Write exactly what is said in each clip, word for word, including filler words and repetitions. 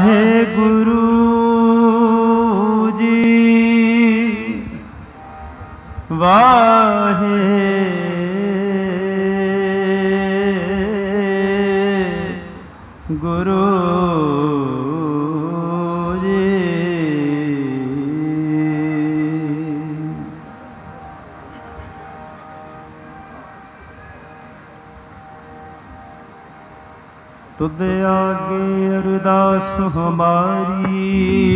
ਵਾਹਿਗੁਰੂ ਜੀ ਵਾਹਿਗੁਰੂ ਜੀ। ਤੁਧ ਆਗੇ ਅਰਦਾਸ ਹਮਾਰੀ,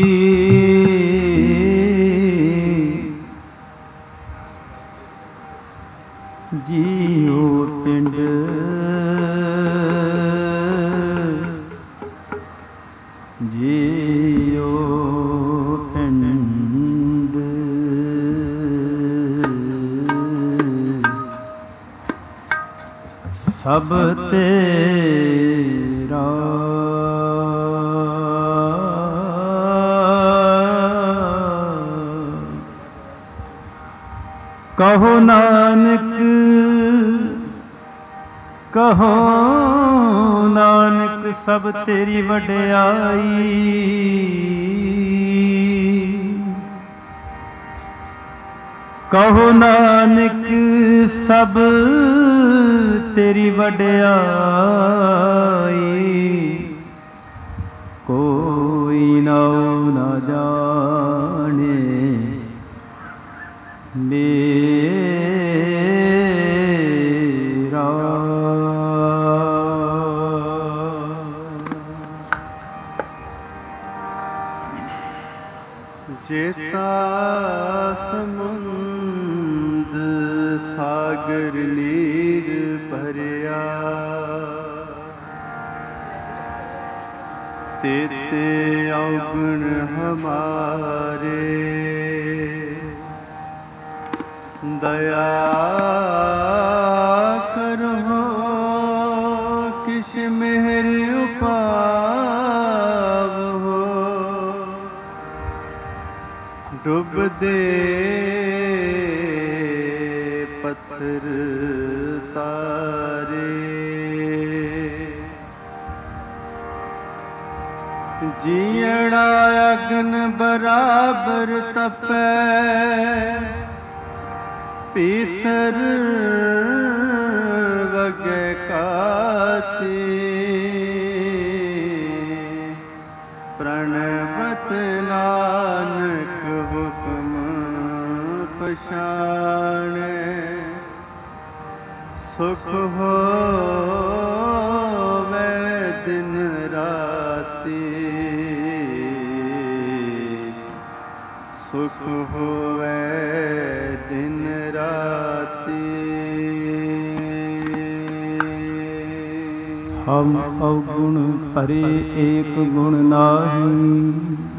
ਜੀਉ ਪਿੰਡ ਜੀਉ ਪਿੰਡ ਸਭ ਤੇਰਾ। ਕਹੋ ਨਾਨਕ ਕਹੋ ਨਾਨਕ ਸਭ ਤੇਰੀ ਵਡਿਆਈ। ਕਹੋ ਨਾਨਕ ਸਭ ਤੇਰੀ ਵਡਿਆਈ। ਕੋਈ ਨਾਉ ਨਾ ਜਾਣੇ ਮੇਰਾ। ਜੇਤਾ ਸਮੁੰਦ ਸਾਗਰ ਨੀਰ ਭਰਿਆ, ਤੇਤੇ ਔਗਣ ਹਮਾਰੇ। ਦਇਆ ਕਰੋ ਕਿਛ ਮਿਹਰ ਉਪਾਵੋ। ਡੁੱਬਦੇ ਪੱਥਰ ਤਾਰੇ, ਜੀਣਾ ਅਗਨ ਬਰਾਬਰ ਤਪੈ। ਪੀਤਰ ਵਗੈ ਕਾਤੀ, ਪ੍ਰਣਵਤ ਨਾਨਕ ਹੁਕਮ ਪਛਾਣੈ। ਸੁਖ ਹੋਵੈ ਦਿਨ ਰਾਤੀ, ਸੁਖ ਹੋਵੈ ਦਿਨ ਰਾਤੀ। ਹਮ ਅਵਗੁਣ ਭਰੇ ਏਕ ਗੁਣ ਨਾਹੀ,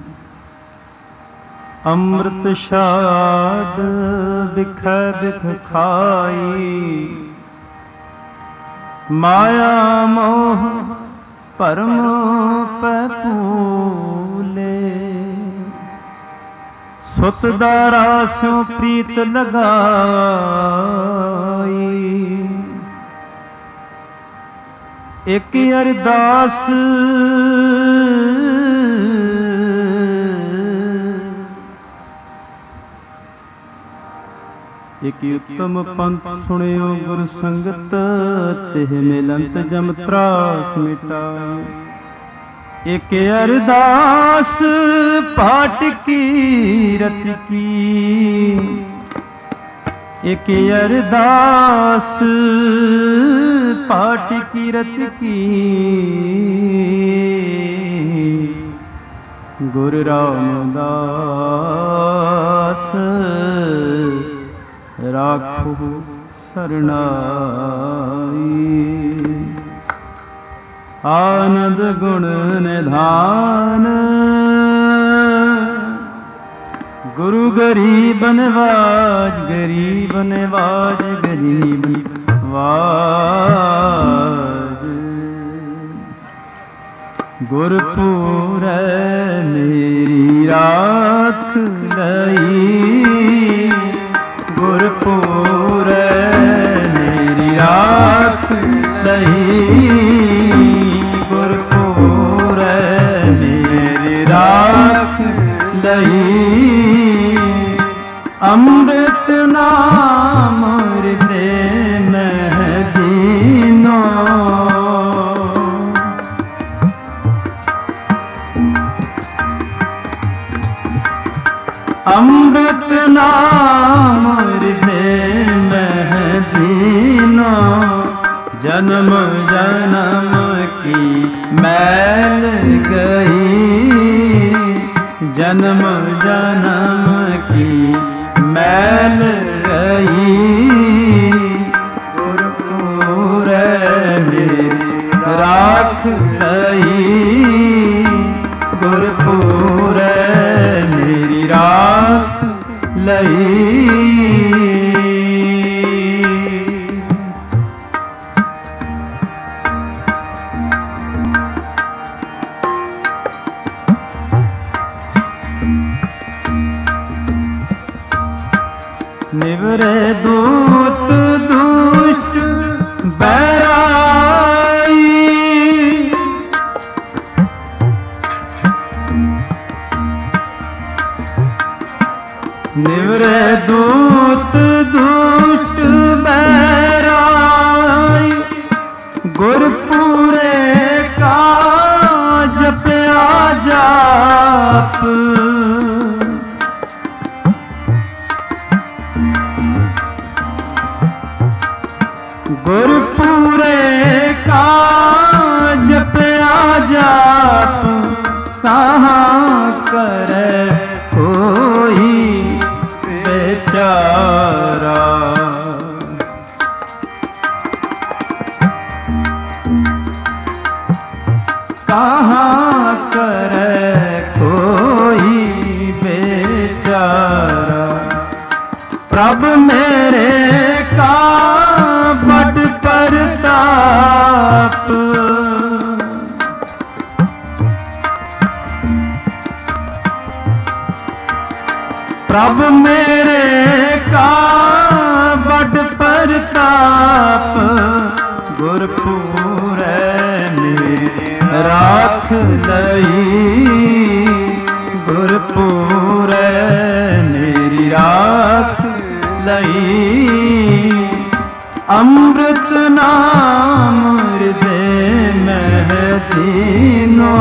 ਅੰਮ੍ਰਿਤ ਛਾਡ ਬਿਖੈ ਬਿਖ ਖਾਈ। ਮਾਇਆ ਮੋਹ ਭਰਮ ਪੈ ਭੂਲੇ, ਸੁਤ ਦਾਰਾ ਸਿਉ ਪ੍ਰੀਤ ਲਗਾਈ। ਇਕ ਅਰਦਾਸ ਇਕ ਉਤਮ ਪੰਥ ਸੁਣਿਓ ਗੁਰ ਸੰਗਤ, ਤਿਹ ਮਿਲੰਤ ਜਮ ਤਰਾਸ ਮਿਟਾਇ। ਇਕ ਅਰਦਾਸ ਪਾਟ ਕੀ ਰਤ ਕੀ, ਇਕ ਅਰਦਾਸ ਪਾਟ ਕੀ ਰਤ ਕੀ। ਗੁਰ ਰਾਮਦਾਸ ਰਾਖੋ ਸਰਨਾਈ। ਆਨੰਦ ਗੁਣ ਨਿਧਾਨ, ਗੁਰੂ ਗਰੀਬ ਨਿਵਾਜ ਗਰੀਬ ਨਿਵਾਜ ਗਰੀਬ ਨਿਵਾਜ। ਗੁਰਪੂਰੈ ਮੇਰੀ ਰਾਖ ਲਈ, ਗੁਰਪੂਰੈ ਮੇਰੀ ਰਾਖ ਲਈ। ਗੁਰਪੂਰੈ ਮੇਰੀ ਅੰਮ੍ਰਿਤ ਨਾਮ ਹਿਰਦੇ ਮਹਿ ਦੀਨੋ। ਅੰਮ੍ਰਿਤ ਨਾਮ ਹਿਰਦੇ ਮਹਿ ਦੀਨੋ। ਜਨਮ ਜਨਮ ਕੀ ਮੈਲ ਗਈ, ਜਨਮ ਜਨਮ ਕੀ ਮੈਲ ਗਈ। ਗੁਰਪੂਰੈ ਮੇਰੀ ਰਾਖ ਲਈ, ਗੁਰਪੂਰੈ ਮੇਰੀ ਰਾਖ ਲਈ। ਨਿਵਰੇ ਦੂਤ ਦੁਸ਼ਟ ਬੈਰਾਈ, ਨਿਵਰੇ ਦੂਤ ਦੁਸ਼ਟ ਬੈਰਾਈ। ਗੁਰਪੂਰੇ ਕਾ ਜਪਿਆ ਜਾਪ, ਗੁਰਪੂਰੇ ਕਾ ਜਪਿਆ ਜਾਪ। ਕਹਾਂ ਕਰੇ ਕੋਈ ਬੇਚਾਰਾ, ਕਹਾਂ ਕਰੇ ਕੋਈ ਬੇਚਾਰਾ। ਪ੍ਰਭ ਮੇਰੇ ਕਾ ਬੜ ਪ੍ਰਤਾਪ, ਪ੍ਰਭ ਮੇਰੇ ਕਾ ਬੜ ਪ੍ਰਤਾਪ। ਗੁਰਪੂਰੈ ਮੇਰੀ ਰਾਖ ਲਈ, ਗੁਰਪੂਰੈ ਮੇਰੀ ਰਾਖ ਲਈ। ਅੰਮ੍ਰਿਤ ਨਾਮ ਹਿਰਦੇ ਮਹਿ ਦੀਨੋ।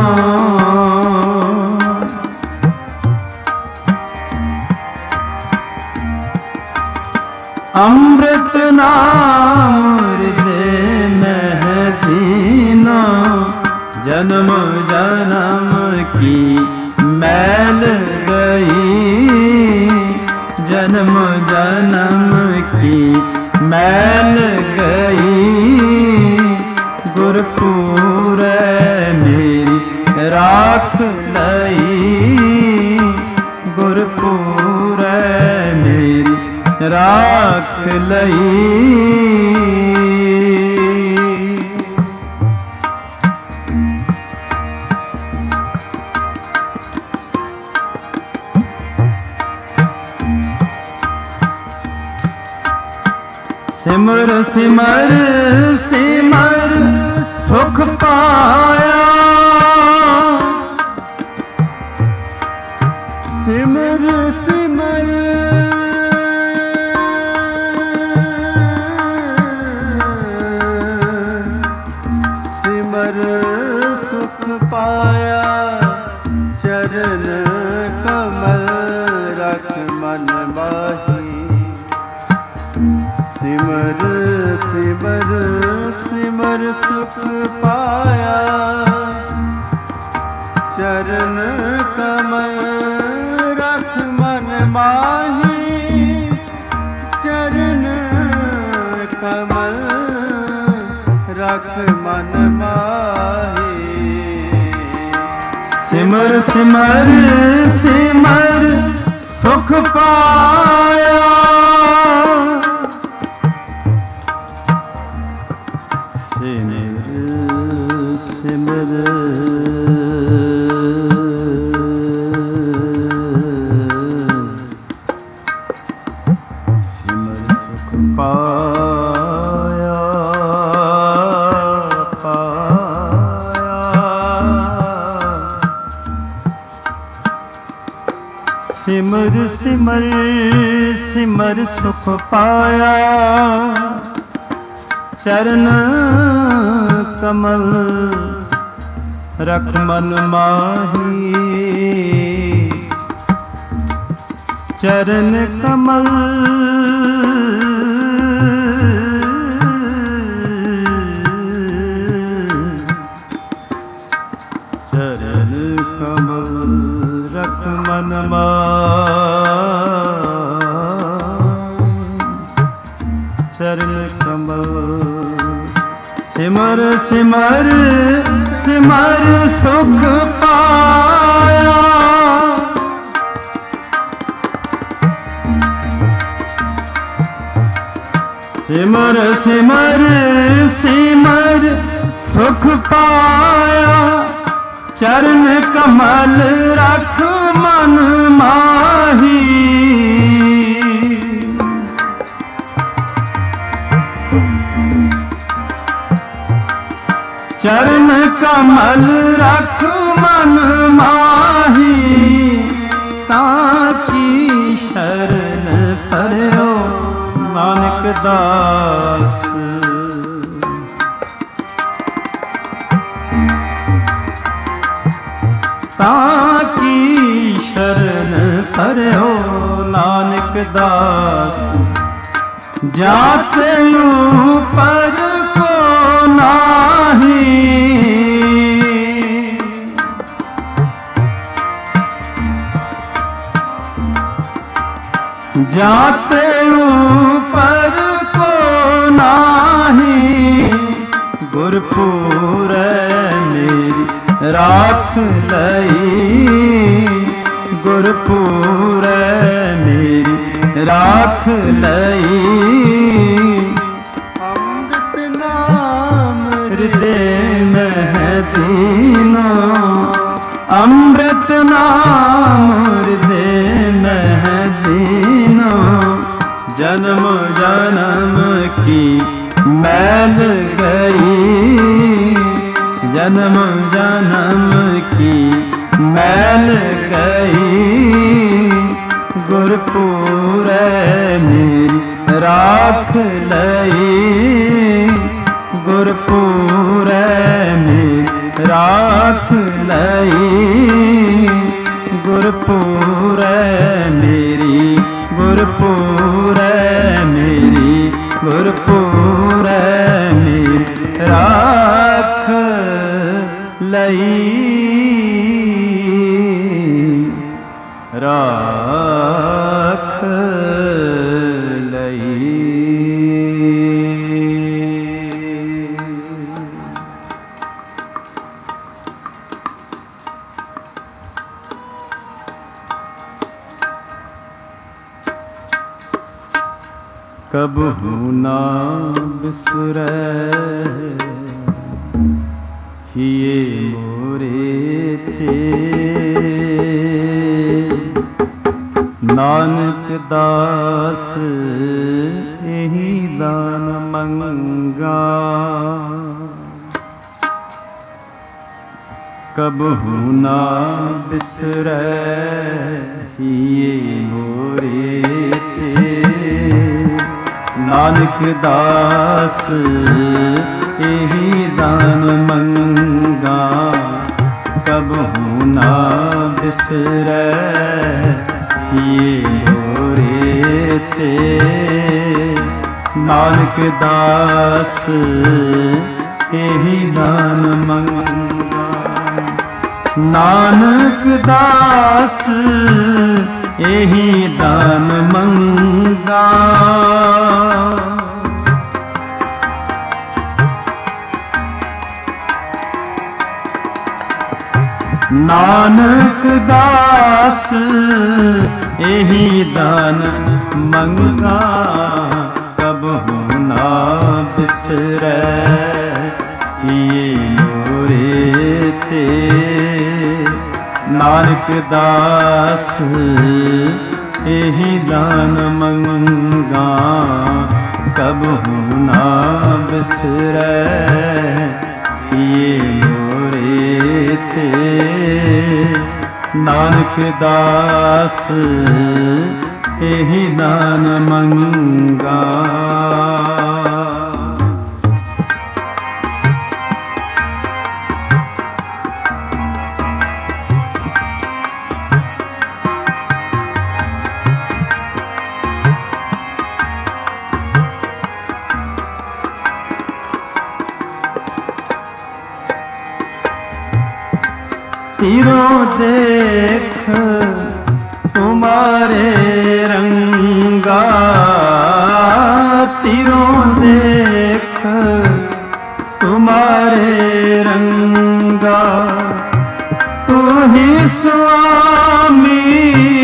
ਅੰਮ੍ਰਿਤ ਨਾਮ ਹਿਰਦੇ ਮਹਿ ਦੀਨੋ। ਜਨਮ ਜਨਮ ਕੀ ਮੈਲ ਗਈ, ਜਨਮ ਜਨਮ ਕੀ ਮੈਲ ਗਈ। ਗੁਰਪੂਰੈ ਮੇਰੀ ਰਾਖ ਲਈ, ਗੁਰਪੂਰੈ ਮੇਰੀ ਰਾਖ ਲਈ। ਸਿਮਰ ਸਿਮਰ ਸਿਮਰ ਸੁਖ ਪਾਇਆ, ਸਿਮਰ ਸਿਮਰ ਸਿਮਰ ਸੁਖ ਪਾਇਆ। ਚਰਨ ਕਮਲ ਰਖ ਮਨ ਮਾਹੀ, ਸਿਮਰ ਸਿਮਰ ਸਿਮਰ ਸੁਖ ਪਾਇਆ। ਚਰਨ ਕਮਲ ਰਖ ਮਨ ਮਾਹੀ, ਚਰਨ ਕਮਲ ਰਖ ਮਨ ਮਾਹੀ। ਸਿਮਰ ਸਿਮਰ ਸਿਮਰ ਸੁਖ ਪਾਇਆ, ਸਿਮਰ ਸਿਮਰ ਸਿਮਰ ਸੁਖ ਪਾਇਆ ਪਾਇਆ। ਸਿਮਰ ਸਿਮਰ सिमर सुख पाया। चरण कमल रख मन माही, चरण कमल चरण कमल रख मन माही, चरण कमल सिमर सिमर सिमर सुख पाया। सिमर सिमर सिमर सुख पाया। चरण कमल रख मन माही, चरण कमल रख मन माही। ताकी शरण परयो नानक दास। ताकी शरण परयो नानक दास। जाते ऊपर को नाही, जाते ऊपर को नाही। गुरपुर मेरी राख लई, गुरपुर मेरी राख लई। अमृत नाम हृदय में है दीनो, अमृत नाम हृदय में है दीनो। जन्म जन्म की मैल गई, जन्म जन्म की मैल गई। गुरपुर मेरी राख लई, गुरपुर मेरी राख लई। गुरपुर मेरी, गुरपुर मेरी, गुरपुर मेरी राख लई, राख लई। कबहू ना बिसरै हिये मोरे थे। नानक दास यही दान मंगा। कबहू ना बिसरै हिये मोरे थे। नानक दास यही दान मंगा। कबहू ना बिसरै ये मोरे ते। नानक दास यही दान मंगा। नानक दास यही दान मंगा। नानक दास यही दान मंगा। कबहू ना बिसरै ये मोरे ते। नानक दास यही दान मंगा। कबहू ना बिसरै ये मोरे ते। नानक दास एहि दान मंगा। तीरों देख तुम्हारे रंगा, तीरों देख तुम्हारे रंगा। तू ही स्वामी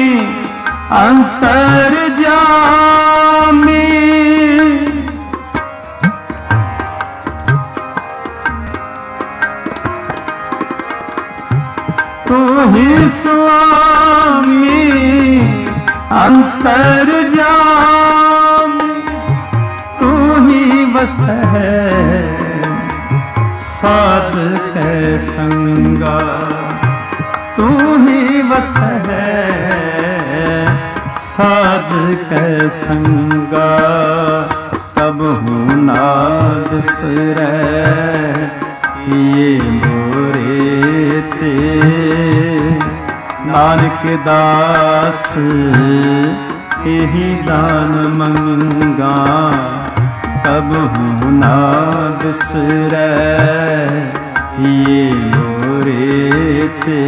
अंतर्यामी, तू ही स्वामी अंतर्यामी। तू ही बस है साध है संगा, तू ही बस है साध है संगा। कब हूँ ना बिसरै ये मोरे ते, नानक दास एहि दान मंगा। कब हूँ ना बिसरै ये मोरे ते,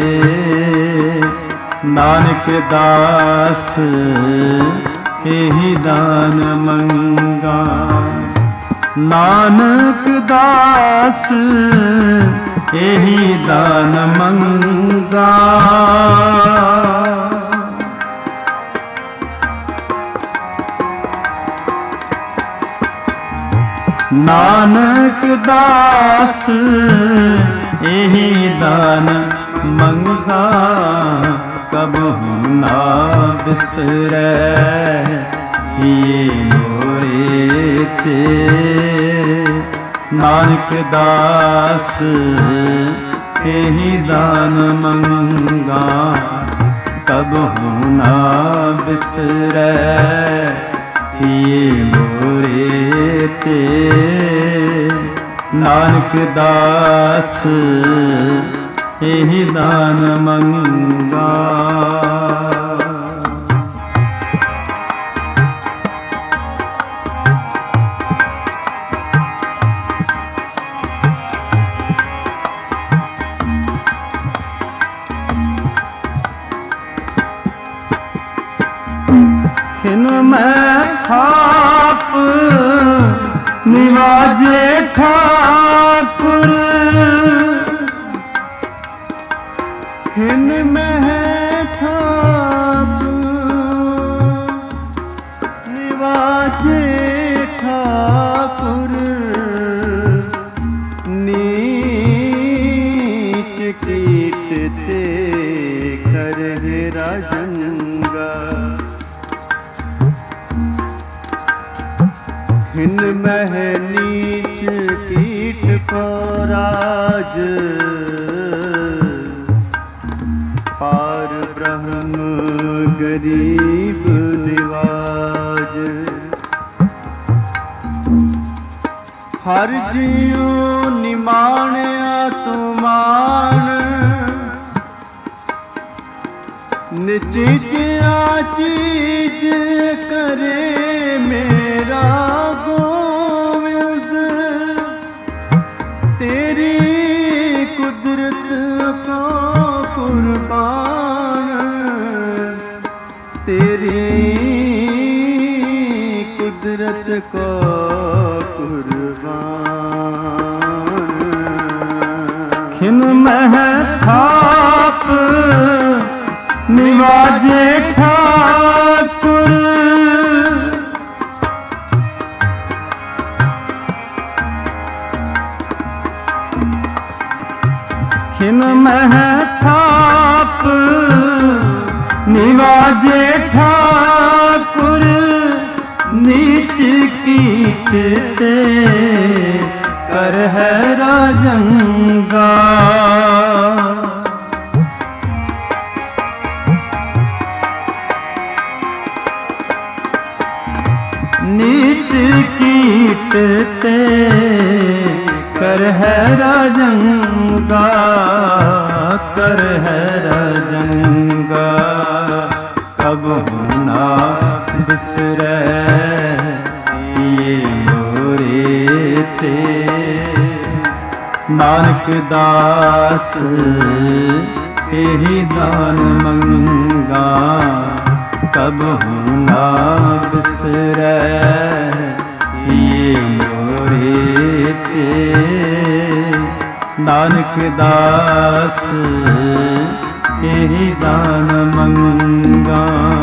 नानक दास एहि दान मंगा। नानक दास एहि दान मंगा। नानक दास एहि दान मंगा। कब हूँ ना बिसरै ये मोरे ते, नानक दास एहि दान मंगा। कब हूँ ना बिसरै ये मोरे ते, नानक दास एहि दान मंगा। खिन मैं थाप निवाजे ठाकुर, खिन मैं थाप निवाजे ठाकुर। नीच कीट ते करहि राजंगा। खिन मह नीच कीट पराज, पार ब्रह्म गरीब निवाज। हर जियो निमाणया तुमान, निचित चीज करे मेरा गोविंद। तेरी कुदरत को कुर्बान, तेरी कुदरत को कुर्बान। खिन मह थाप निवाजे ठाकुर, खिन मह थाप निवाजे ठाकुर। नीच कीट ते करहि राजंगा। नीच कीट ते कर है राजंगा, कर है राजंगा। कबहु ना बिसरै ये मोरे ते, नानक दास एहि दान मंगा। कबहु ना बिसरै ये मोरे ते, नानक दास एहि दान मंगा।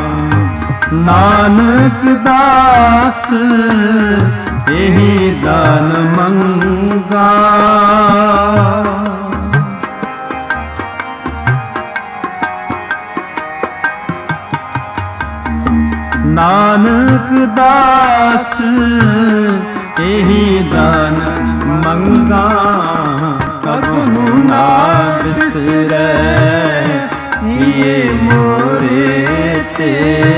नानक दास एहि दान मंगा। नानक दास एहि दान मंगा। कबहु ना बिसरै ये मोरे ते,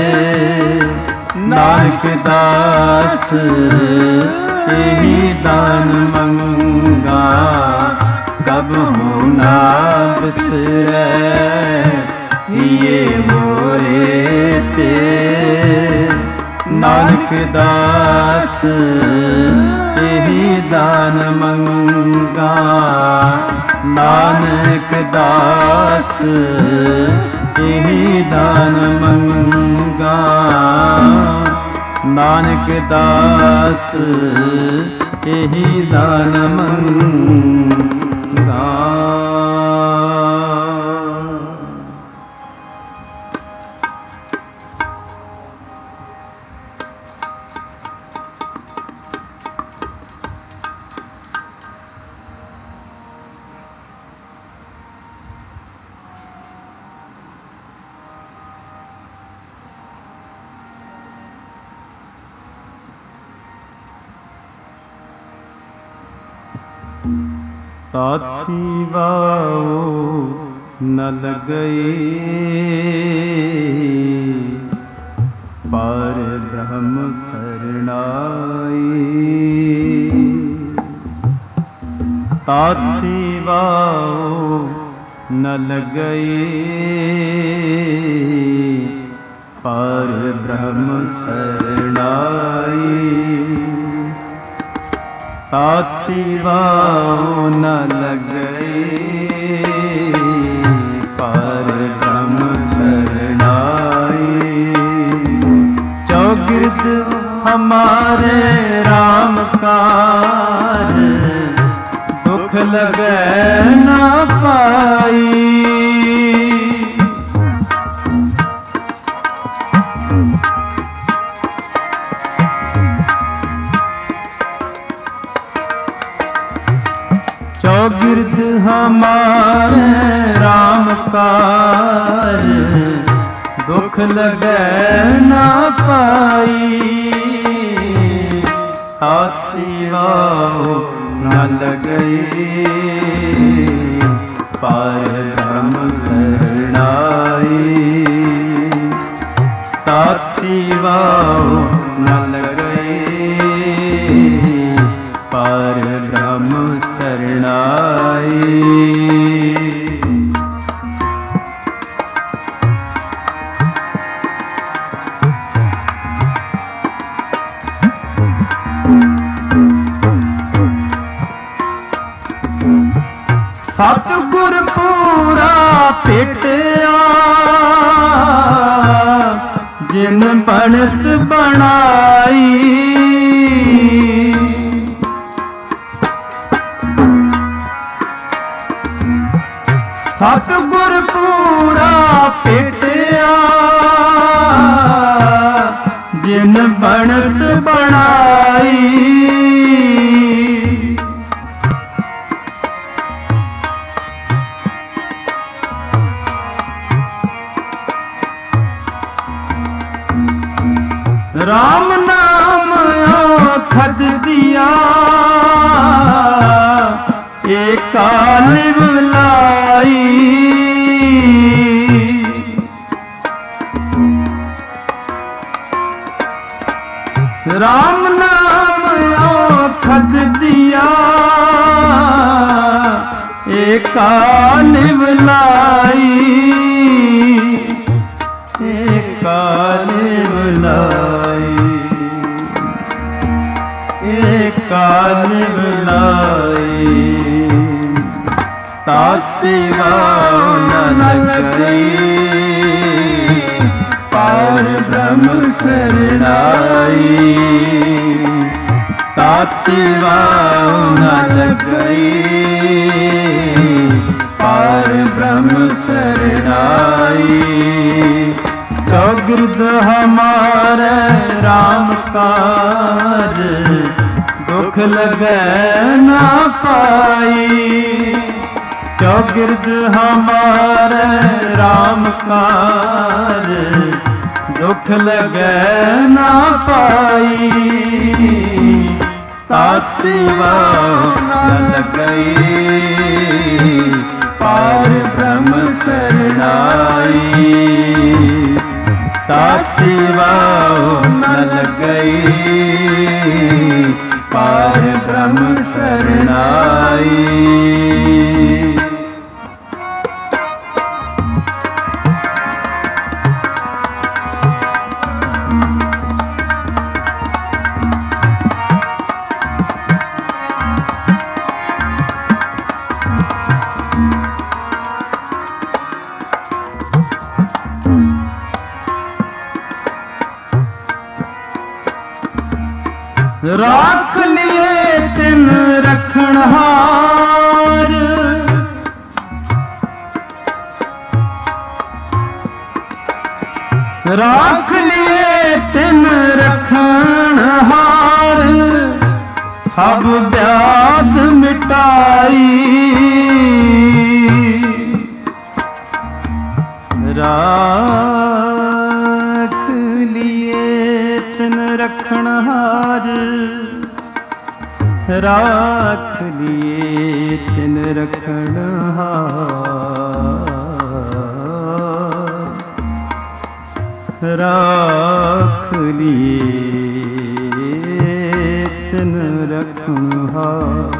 नानक दास एहि दान मंगा। कबहु ना बिसरै ये मोरे ते, नानक दास एहि दान मंगा। नानक दास एहि दान मंगा। नानक दास एहि दान मंगा। ताती वाओ न लगई, पर ब्रह्म शरणाई। ताती वाओ न लगई, पर ब्रह्म शरणाई। ताती वाओ न लगई, पर ब्रह्म शरणाई। चौगिर्द हमारे राम कार, दुख लगै न पाई। चौगिर्द हमारे राम कार, दुख लगै न पाई। ताती वाओ न लगई, पर ब्रह्म शरणाई। ताती वाओ न लगई, पर ब्रह्म शरणाई। सतगुर पूरा भेटिया, जिन बनत बनाई। सतगुर पूरा भेटिया, जिन बनत बनाई। राम नाम खद दिया, एक कालिब लाई। राम राम नाम औखद दिया एका निवलाई एका निवलाई एका निवलाई ताती न गई पार ब्रह्म शरणाई ताती न गई पार ब्रह्म शरणाई चौगिर्द हमारे राम कार दुख लगे ना पाई चौगिर्द हमारे राम कार दुख लगे ना पाई ताती न गई पार ब्रह्म शरणाई ताती न गई पार ब्रह्म शरणाई राख लिए तिन रखनहार राख लिए तिन रखनहार सब व्याध मिटाई राख लिए तिन रखनहार राख लिए तिन रखनहार राख लिए तिन रखनहार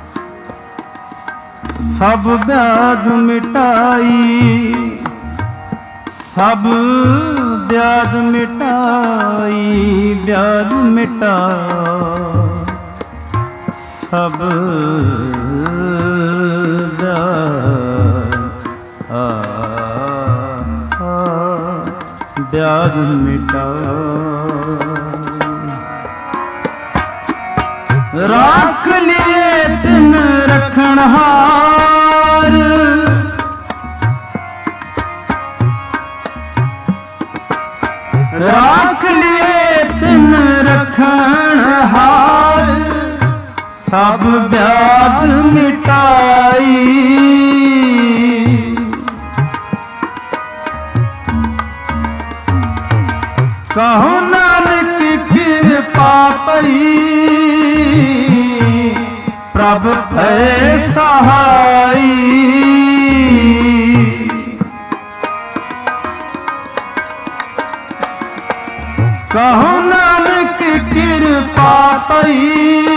सब व्याध मिटाई सब व्याध मिटाई व्याध मिटा सब व्याध मिटा राख लिए तिन रखनहार राख लिए तिन रखनहार सब व्याध मिटाई कहो नानक कृपा पई प्रभ भय सहाई कहो नानक कृपा पई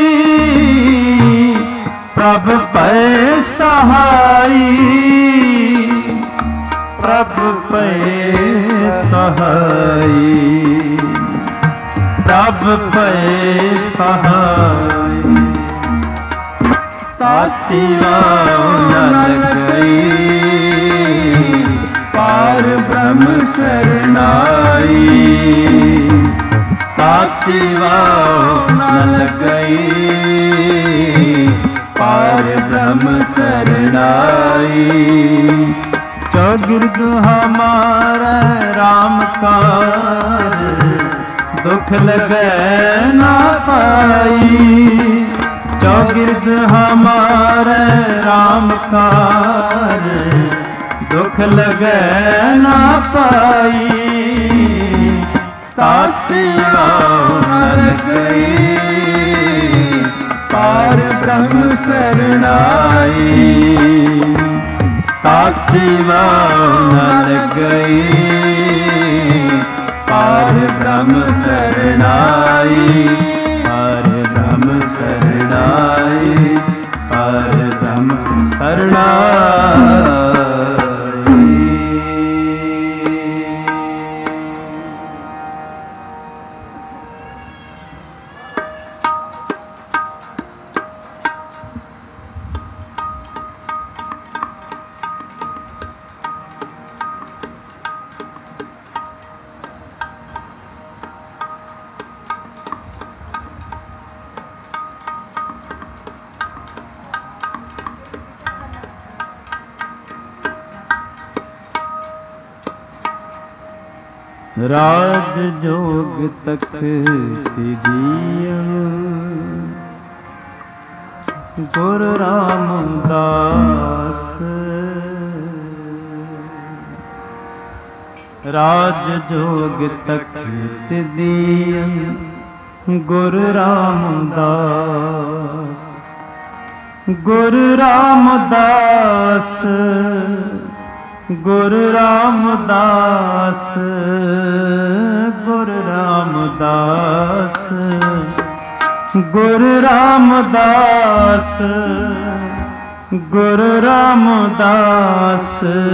प्रभ पै सहाई प्रभ पै सहाई प्रभ पै सहाई ताती न गई पार ब्रह्म शरणाई ताती न गई पार ब्रह्म शरणाई चौगिर्द हमारा राम कार दुख लगे ना पाई चौगिर्द हमारे राम कार दुख लगे ना पाई ताती न गई पार ब्रह्म शरणाई ताती न गई पार ब्रह्म शरणाई सरनाई। राज जोग तखत जियन गुरु रामदास। राज जोग तखत दियन गुरु रामदास। गुरु रामदास गुरु रामदास गुरु रामदास गुरु रामदास गुरु रामदास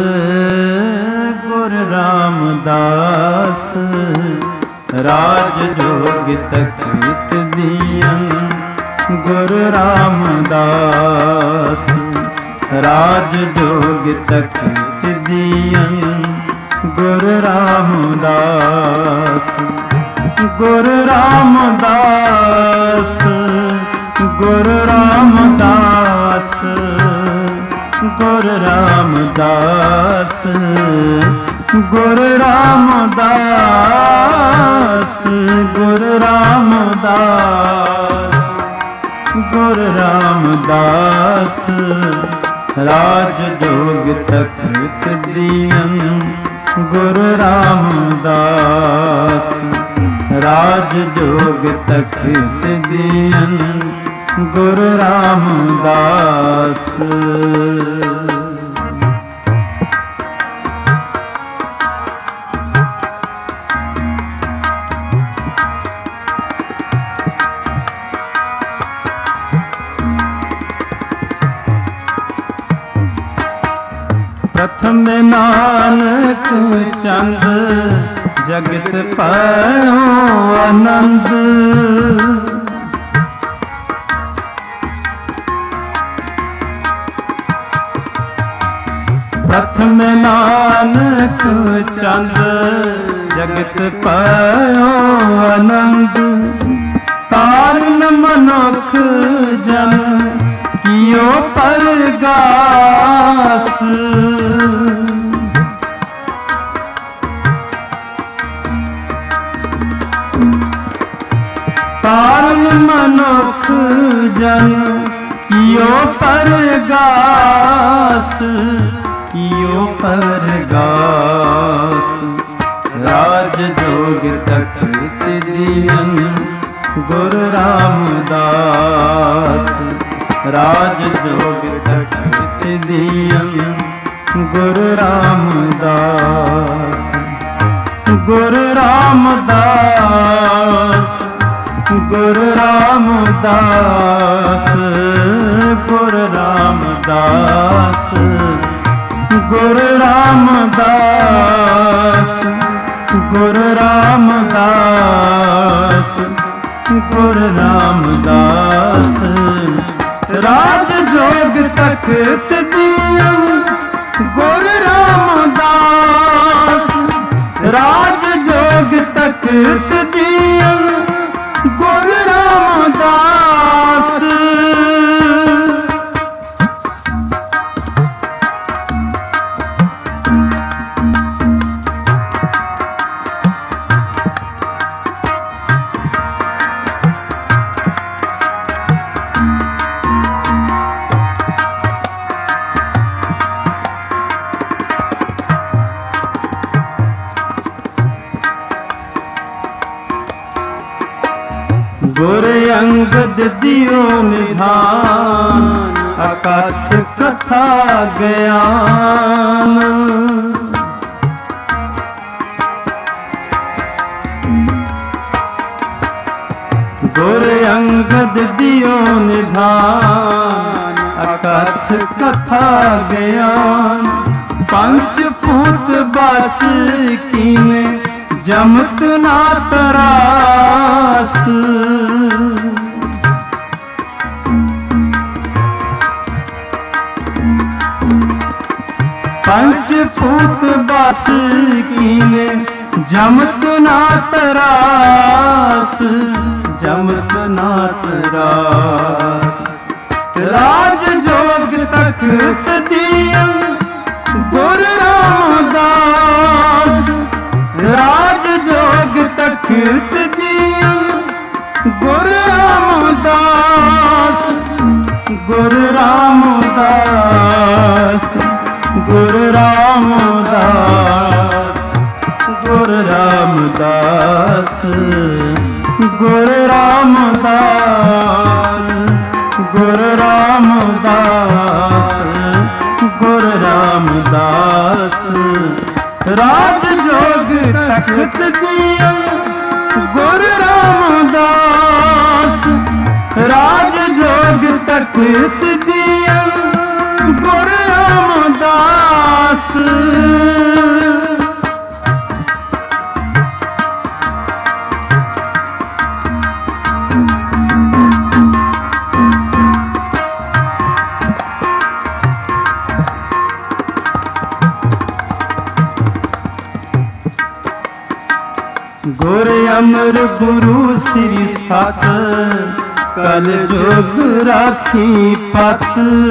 गुरु रामदास। राज जोग तखत दियन गुरु रामदास। राज जोग तखत दियन गुरु रामदास। गुरु रामदास गुरु रामदास गुरु रामदास गुरु रामदास गुरु रामदास गुरु रामदास। राज जोग तखत दियन गुरु रामदास। राज जोग तखत दियन गुरु रामदास। प्रथम नानक चंद जगत पायो आनंद। प्रथम नानक चंद जगत पायो आनंद। तारन मनुख जन कियो परगास। तारन मनुख जन कियो परगास कियो परगास। राज जोग तखत दियन गुरु रामदास। राज जोग तखत दियन गुरु रामदास। गुरु रामदास गुरु रामदास गुरु रामदास गुरु रामदास गुरु रामदास गुरु रामदास। राज जोग तखत दियन गुरु रामदास। राज जोग तखत दियन गुरु रामदास। गुरु अंगद दियो निधान अकथ कथा ज्ञान। गुरु अंगद दियो निधान अकथ कथा ज्ञान पंचभूत बस कीने जमत ना तरास। पंचभूत बस कीने जमत ना तरास, जमत ना तरास। राज जोग तखत दिया गुरु रामदास, राज जोग तखत दिया गुरु रामदास, गुरु रामदास, गुरु रामदास, गुरु रामदास, गुरु रामदास, गुरु रामदास, गुरु रामदास। राज जोग तखत दिया गुरु रामदास, राज जोग तखत दिया गुरु रामदास। गुर अमर गुरु श्री सत कल जोग राखी पत।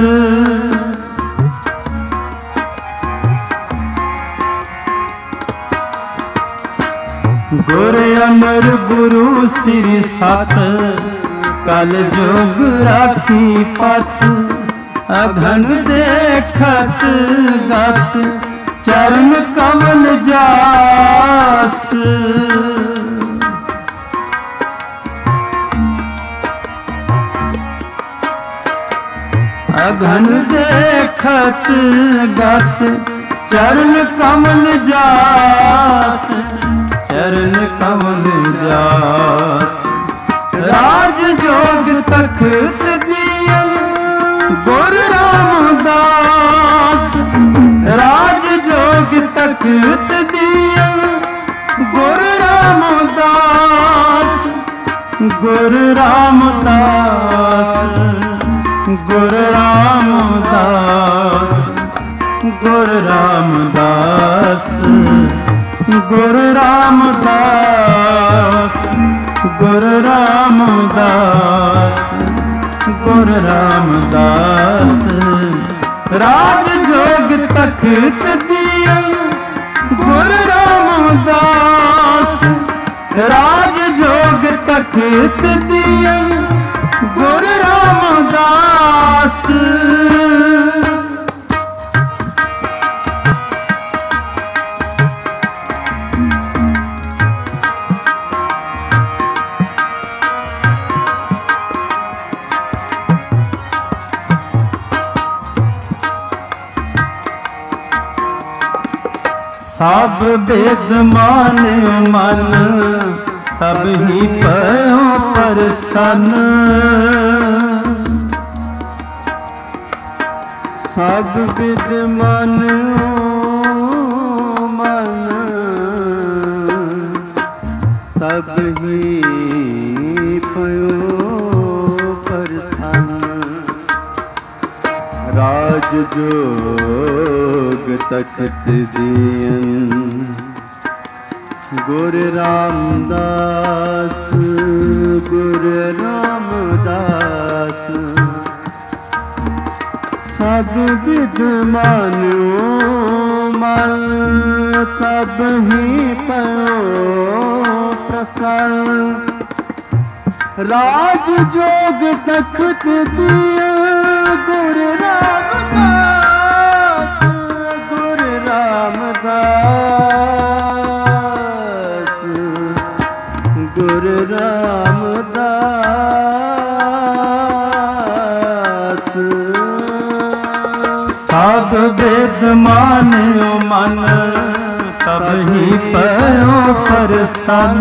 गुर अमर गुरु श्री सत कल जोग राखी पत। अघन देखत गत चरण कमल जास। अघन देखत गत चरण कमल जास, चरण कमल जास। राज जोग तखत दिया गुरु रामदास, राज जोग तखत दिया गुरु रामदास, गुरु रामदास, गुरु रामदास, गुरु रामदास, गुरु रामदास, गुरु रामदास, गुरु रामदास। राज जोग तखत दिया गुरु रामदास, राज जोग तखत दिया गुरु रामदास। सब वेद माने मन तब ही पयो प्रसन्न। सब वेद मानो मन तब ही पयो प्रसन्न। राज जोग तखत दियन गुरु रामदास, गुरु रामदास। सब विद मानो मन तब ही पयो प्रसन्न। राज जोग तखत दिया गुरु रामदास, गुरु रामदास, गुरु रामदास। सब वेद मानो मन तब ही पयो प्रसन्न।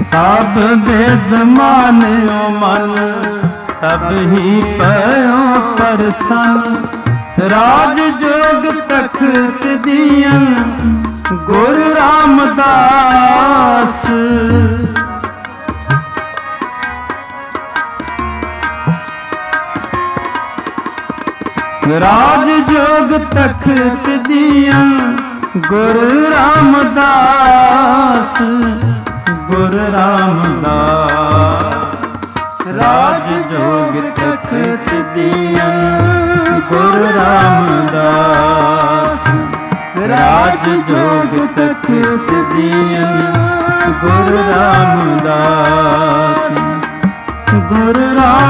सब वेद मान्यो मन तब ही पयो प्रसन्न राज जोग तखत दियन गुरु रामदास राज जोग तखत दियन गुरु रामदास गुरु रामदास राज जोग तखत दियन गुरु रामदास राज जोग तखत दियन गुरु रामदास गुरु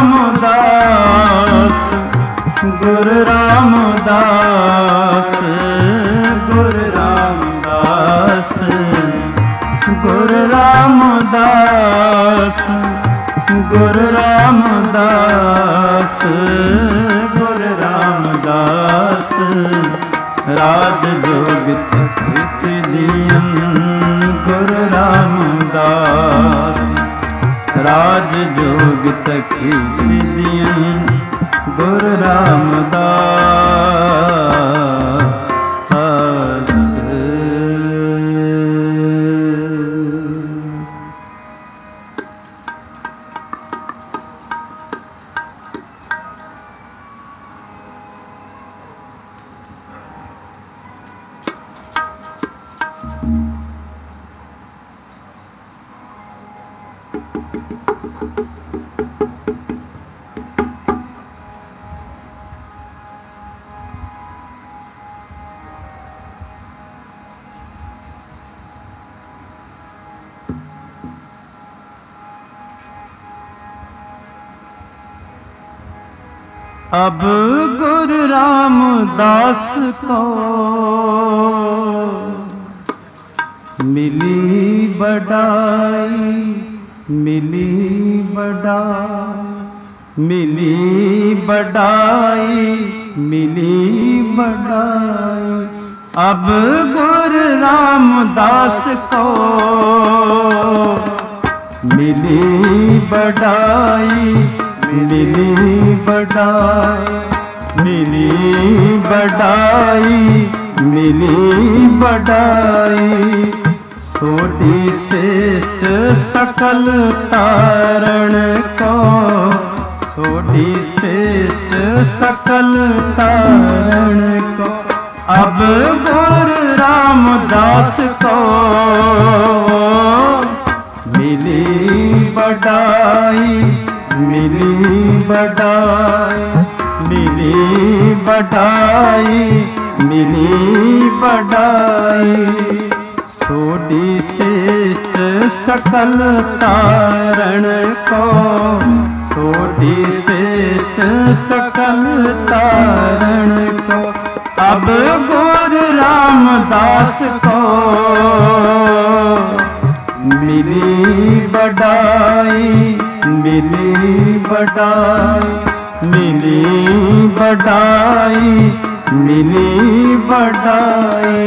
रामदास गुरु रामदास गुरु रामदास गुरु रामदास गुरु रामदास गुरु रामदास राज जोग तखत दियन गुरु रामदास राज जोग तखत दियन गुरु रामदास अब गुरु रामदास को मिली बड़ाई मिली बड़ाई मिली बड़ाई मिली बड़ाई अब गुरु रामदास को मिली बड़ाई मिली बड़ाई मिली बड़ाई मिली बड़ाई सोटी श्रेष्ठ सकल तारण को सोटी श्रेष्ठ सकल तारण को अब गुरु रामदास को मिली बड़ाई मिली बड़ाई मिली बड़ाई मिली बड़ाई सोटी श्रेष्ठ सकल तारण को सोटी श्रेष्ठ सकल तारण को अब गुरु रामदास को मिली बड़ाई मिली बड़ाई मिली बड़ाई मिली बड़ाई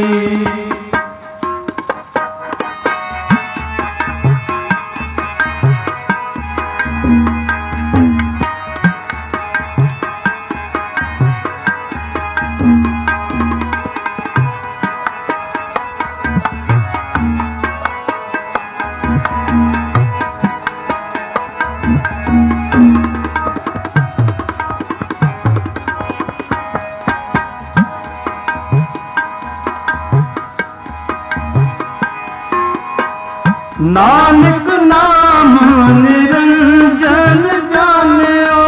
नानक नाम निरंजन जानियो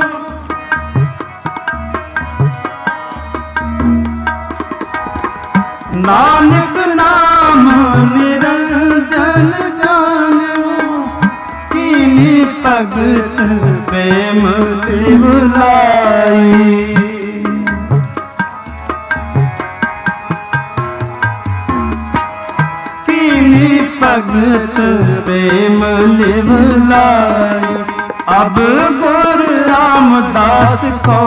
नानक नाम निरंजन जानियो कीनी भगत प्रेम लिवलाई भगत प्रेम लिवलाई अब गुरु रामदास को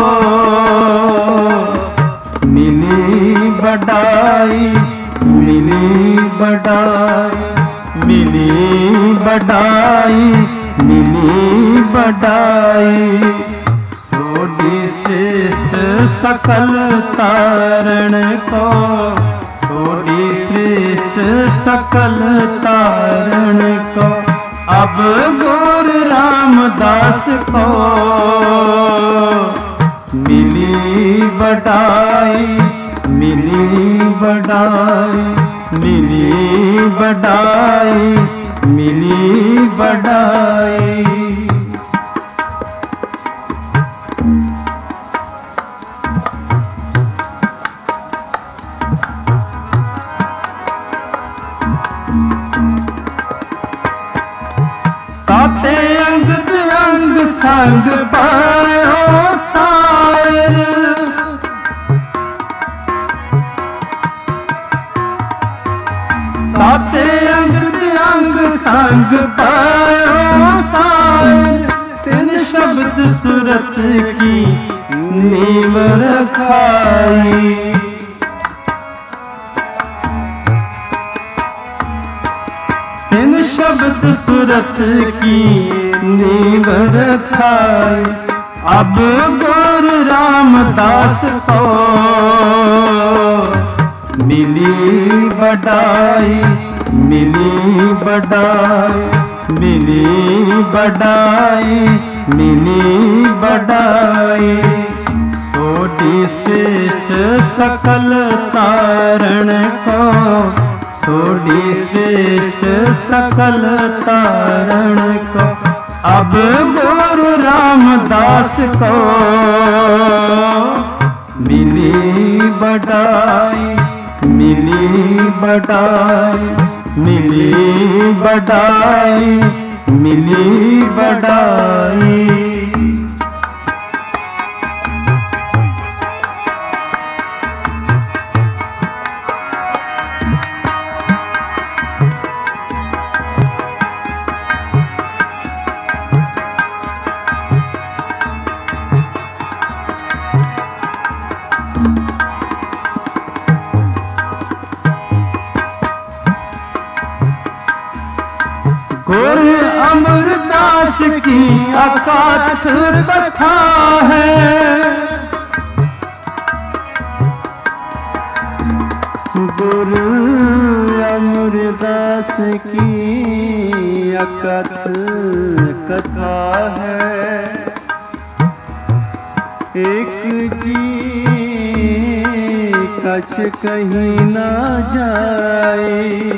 मिली बड़ाई मिली बड़ाई मिली बढ़ाई मिली बढ़ाई। सोडी श्रेष्ठ सकल तारण को, सोडी श्रेष्ठ सकल तारण को, अब गुरु रामदास को मिली बढ़ाई मिली बढ़ाई मिली बढ़ाई मिली बढ़ाई। ताते अंगद अंग संग पायो सार, ताते अंगद अंग संग पायो सार। तिन शब्द सुरत की नीव रखाई, तिन शब्द सुरत की नीव रखाई। अब गुरु रामदास को मिली बढ़ाई मिली बढ़ाई मिली बढ़ाई मिली बढ़ाई। सोडी श्रेष्ठ सकल तारण को, सोडी श्रेष्ठ सकल तारण को, अब गुरु रामदास को मिली बढ़ाई मिली बढ़ाई मिली बढ़ाई मिली बढ़ाई। गुरु अमरदास की अकाथ कथा है, गुरु अमरदास की अकाथ कथा है। एक जी कछ कहीं ना जाए,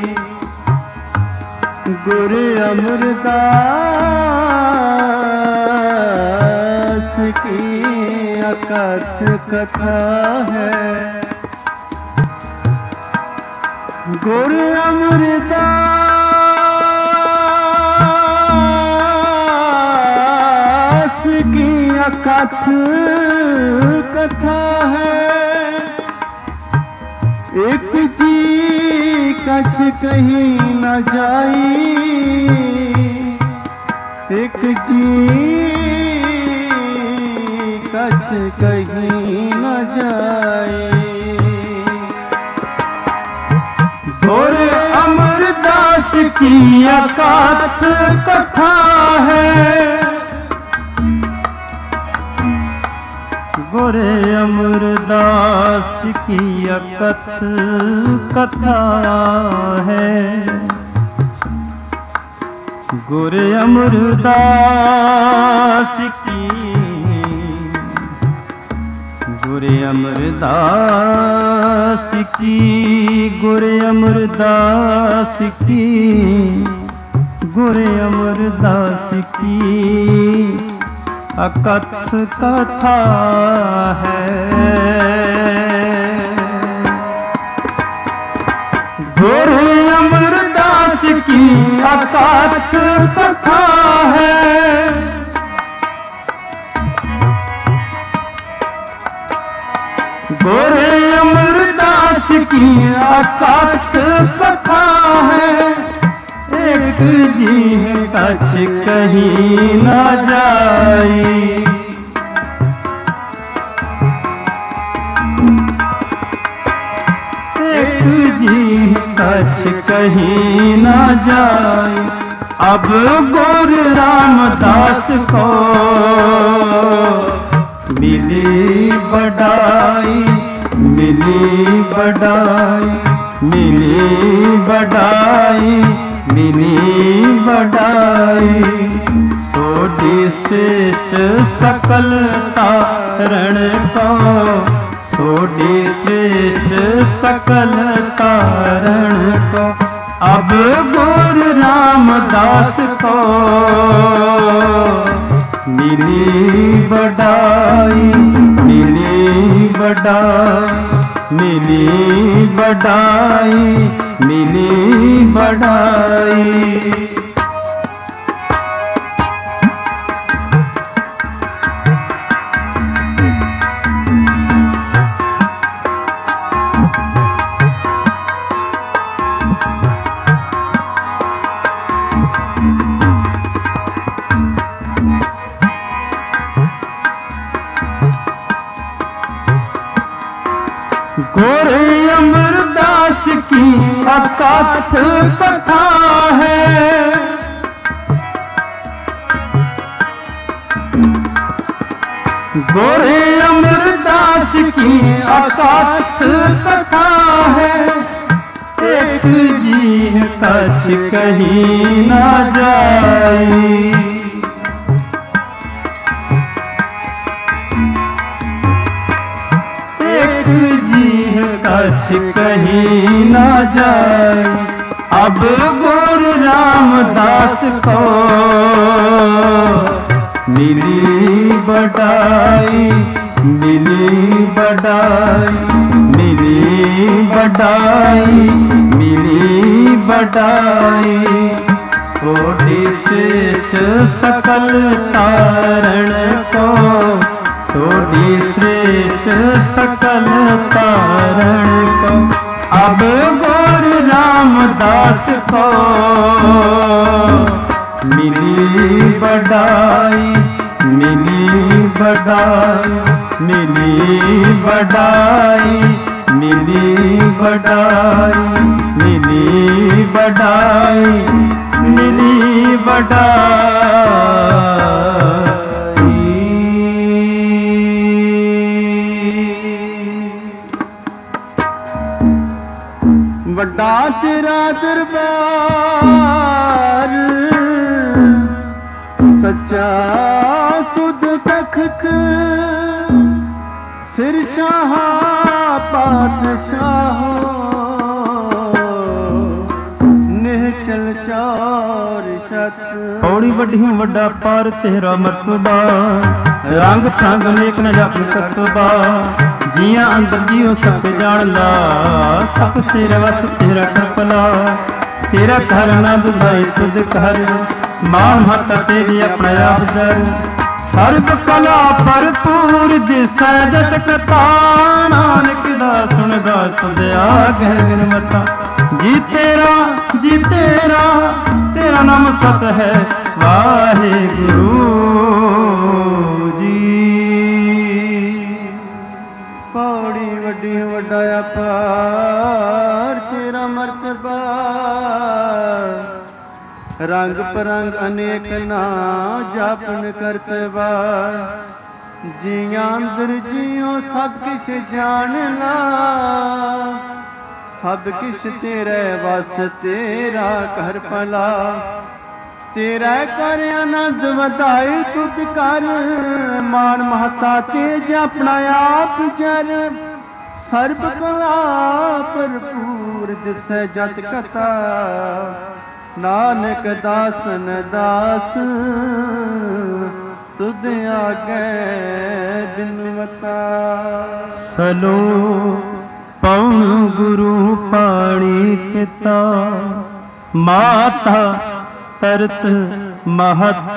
गुरु अमरदास की अकथ कथा है। गुरु अमरदास की अकथ कथा है। एक जी कछ कहीं न जाई, एक जी कछ कहीं न जाई। गुरु अमरदास की अकाथ कथा है, गुरु अमरदास की अकथ कथा है। गुरु अमरदास की, गुरु अमरदास की, गुरु अमरदास की, गुरु अमरदास की अकथ कथा है। गुरु अमरदास की अकथ कथा है। गुरु अमरदास की अकथ कथा है। एक जी कछ कहीं न जाई, एक जी कछ कहीं न जाई। अब गुरु रामदास को मिली बढ़ाई, मिली बढ़ाई, मिली बढ़ाई, मिली बढ़ाई। सोडी श्रेष्ठ सकल तारण को, सोडी श्रेष्ठ सकल तारण को। अब गुरु रामदास को मिली बढ़ाई, मिली बढ़ाई, मिली बढ़ाई, मिली बढ़ाई। गोरे अमरदास की अकथ कथा है, गोरे अमरदास की अकथ कथा है। एक जी कछ कहीं ना जाई, कछ कहीं ना जाए। अब गुरु रामदास को मिली बढ़ाई, मिली बढ़ाई, मिली बढ़ाई, मिली बढ़ाई। सोडी श्रेष्ठ सकल तारण को, सोडी श्रेष्ठ सकल तारण को। अब गुरु रामदास को मिली बढ़ाई, मिली बढ़ाई, मिली बढ़ाई, मिली बढ़ाई, मिली बढ़ाई, मिली बढ़ाई। वड्डा तेरा दरबार, सच्चा खुद तख्त, सिर शाह पातशाह, निहचल चार शत। पौड़ी वड्डी वड्डा पार तेरा मरतबा, रंग ठंग नेक न जप करतबा। जिया अंदर जियो सब जान ला, सब तेरे वस तेरा करपला। तेरा घर ना दुधाई तुद कर, मां माता तेरी अपना आप दर। सर्व कला भरपूर दिसै जत कथा, नानक दा सुनदा तुद आगे गुणवत्ता। जी तेरा जी तेरा तेरा नाम सत है वाहिगुरु जी। पौड़ी वड्डी वड्डा अपार तेरा मर्तबा, रंग परंग अनेक ना जापन करतबा। जिया अंदर जियो सब किश जान ला, सब किश तेरे वस तेरा कर भला। तेरा कर आनंद वधाई तुद कर, मान महता तेज अपना आप जर। सर्ब कला भरपूर दिसै जत कथा, नानक दासन दास तुद आगे बिनवता। सलो पवन गुरु पाणी पिता, माता तरत महत।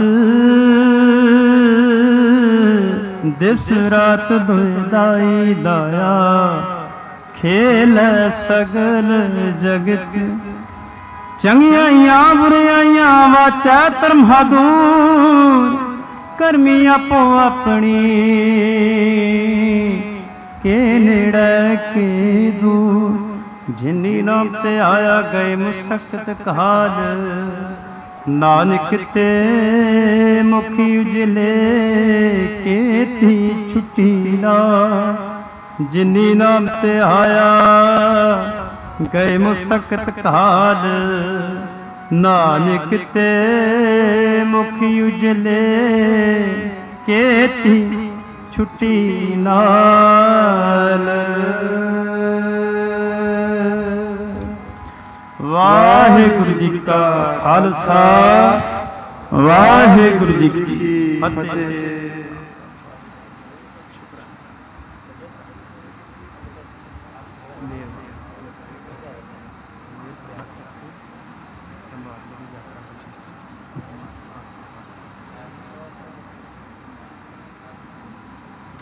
दिस रात दुदाई दाया, खेल सगल जगत। चंगियां बुरियां वाचा धर्मा दूर, करमी आपो अपनी के नेड़े के दूर। जिन्नी नाम ते आया गए मुसकत काल, ਨਾਨਕ ਤੇ ਮੁਖੀ ਉਜਲੇ ਕੇਤੀ ਛੁੱਟੀ ਨਾ, ਜਿਨੀ ਨਾਮ ਤੇ ਆਇਆ ਗਏ ਮੁਸਕਤ ਕਾਲ। ਨਾਨਕ ਤੇ ਮੁਖੀ ਉਜਲੇ ਕੇਤੀ ਛੁੱਟੀ ਨਾਲ। ਵਾਹਿਗੁਰੂ ਜੀ ਕਾ ਖਾਲਸਾ, ਵਾਹਿਗੁਰੂ ਜੀ ਕੀ ਫਤਿਹ।